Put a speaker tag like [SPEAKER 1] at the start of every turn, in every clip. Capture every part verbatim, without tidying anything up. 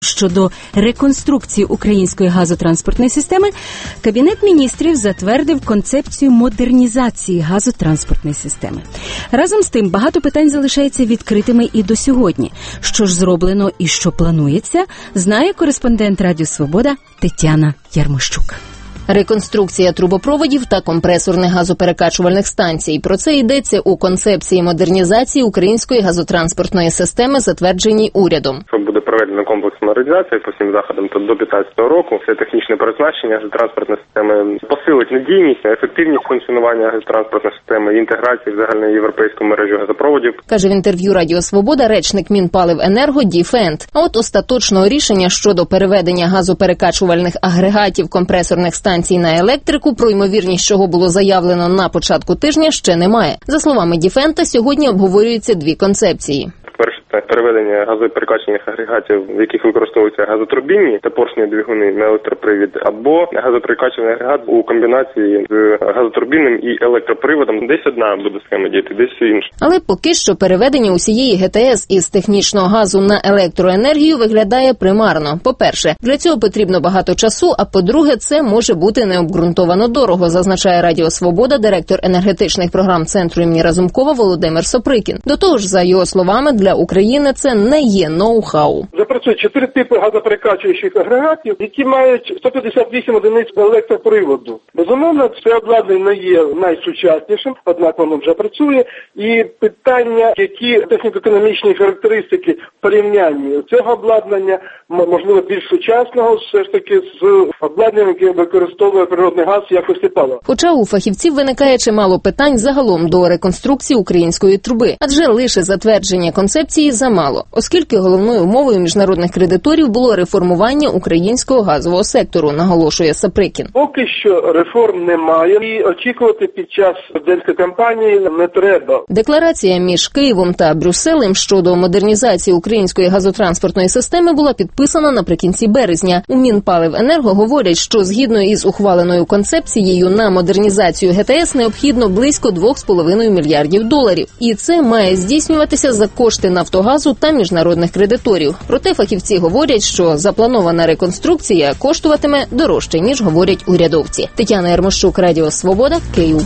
[SPEAKER 1] щодо реконструкції української газотранспортної системи, Кабінет міністрів затвердив концепцію модернізації газотранспортної системи. Разом з тим, багато питань залишається відкритими і до сьогодні. Що ж зроблено і що планується, знає кореспондент Радіо Свобода Тетяна Ярмощук.
[SPEAKER 2] Реконструкція трубопроводів та компресорних газоперекачувальних станцій. Про це йдеться у концепції модернізації української газотранспортної системи, затвердженій урядом.
[SPEAKER 3] Буде проведена комплексна модернізація по всім заходам до п'ятнадцятого року. Це технічне переоснащення газотранспортної системи, посилить надійність, ефективність функціонування газотранспортної системи, інтеграції в загальноєвропейську мережу газопроводів.
[SPEAKER 2] Каже в інтерв'ю Радіо Свобода речник Мінпаливенерго Ді Фент. А от остаточного рішення щодо переведення газоперекачувальних агрегатів компресорних станцій на електрику, про ймовірність чого було заявлено на початку тижня, ще немає. За словами Ді Фента, сьогодні обговорюються дві концепції.
[SPEAKER 3] Перше – це переведення газоперекачувальних агрегатів, в яких використовуються газотурбінні та поршневі двигуни на електропривід, або газоперекачувальний агрегат у комбінації з газотурбінним і електроприводом. Десь одна буде схема діяти, десь інша.
[SPEAKER 2] Але поки що переведення усієї Ге Те Ес із технічного газу на електроенергію виглядає примарно. По-перше, для цього потрібно багато часу, а по-друге, це може бути необґрунтовано дорого, зазначає Радіо Свобода директор енергетичних програм Центру імені Разумкова Володимир Соприкін. До того ж, за його словами, для України це не є ноу-хау.
[SPEAKER 4] Запрацює чотири типи газоперекачуючих агрегатів, які мають сто п'ятдесят вісім одиниць електроприводу. Безумовно, це обладнання не є найсучаснішим, однак воно вже працює. І питання, які техніко-економічні характеристики в порівнянні цього обладнання, можливо, більш сучасного, все ж таки з обладнанням, яке використовує природний газ в якості палива.
[SPEAKER 2] Хоча у фахівців виникає чимало питань загалом до реконструкції української труби, адже лише затвердження концепції замало, оскільки головною умовою міжнародних кредиторів було реформування українського газового сектору, наголошує Саприкін.
[SPEAKER 4] Поки що реформ немає і очікувати під час президентської кампанії не треба.
[SPEAKER 2] Декларація між Києвом та Брюсселем щодо модернізації української газотранспортної системи була підписана наприкінці березня. У Мінпаливенерго говорять, що згідно із ухваленою концепцією на модернізацію Ге Те Ес необхідно близько двох з половиною мільярдів доларів. І це має здійснюватися за кошти Нафтогазу та міжнародних кредиторів. Проте фахівці говорять, що запланована реконструкція коштуватиме дорожче, ніж говорять урядовці. Тетяна Ярмощук, Радіо Свобода, Київ.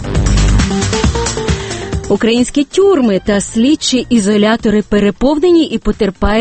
[SPEAKER 1] Українські тюрми та слідчі ізолятори переповнені і потерпають